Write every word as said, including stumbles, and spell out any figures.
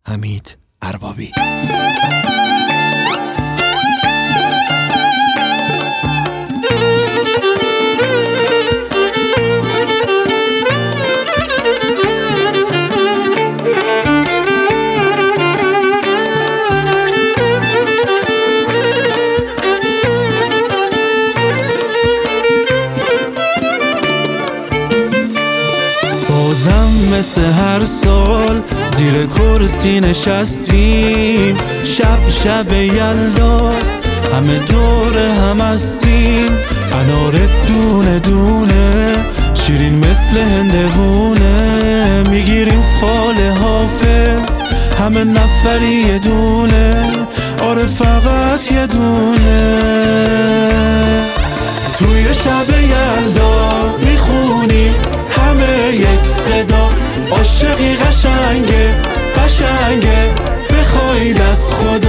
حمید اربابی. بازم مثل هر سال زیر کرسی نشستیم، شب شب یلداست، همه دور هم هستیم، انار دونه دونه، شیرین مثل هندوونه، میگیریم فال حافظ همه نفری یه دونه، آره فقط یه دونه. توی شب یلدا میخونیم همه یک صدا، عاشقی قشنگه قشنگه، بخواید از خدا